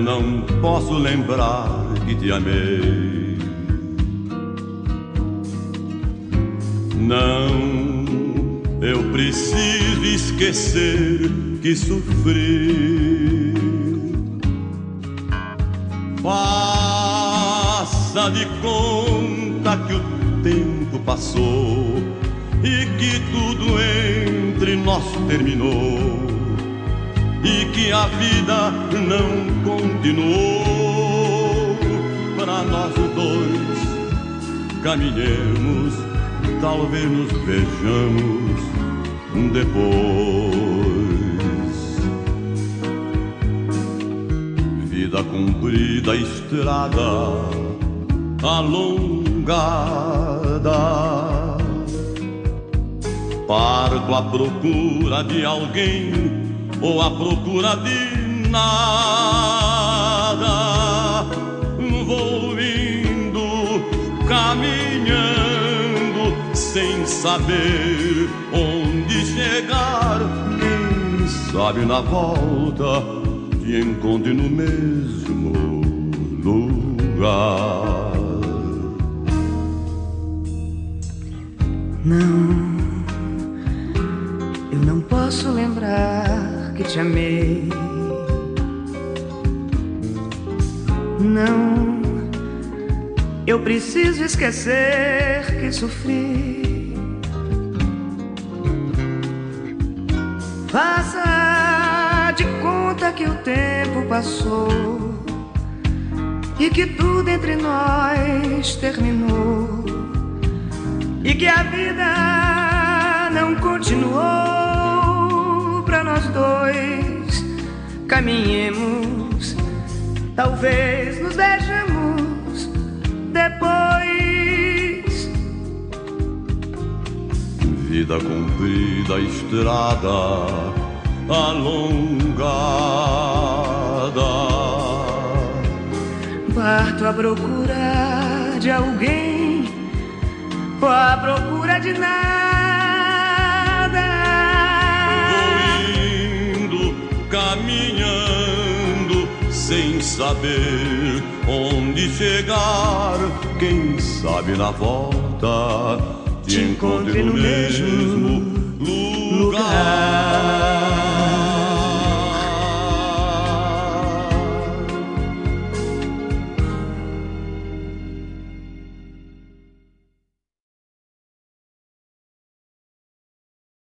não posso lembrar que te amei. Não, eu preciso esquecer que sofri. Faça de conta que o tempo passou e que tudo entre nós terminou e que a vida não continuou. Para nós dois caminhemos, talvez nos vejamos depois. Vida comprida, estrada alongada, parto à procura de alguém ou à procura de nada. Vou indo, caminhando, sem saber onde chegar. Quem sabe na volta te encontre no mesmo lugar. Não, eu não posso lembrar que te amei. Não, eu preciso esquecer que sofri. Faça de conta que o tempo passou e que tudo entre nós terminou e que a vida não continuou. Pra nós dois caminhemos, talvez nos vejamos depois. Vida comprida, estrada alongada, parto à procura de alguém ou à procura de nada. Vou indo, caminhando, sem saber onde chegar. Quem sabe na volta te encontre no mesmo lugar.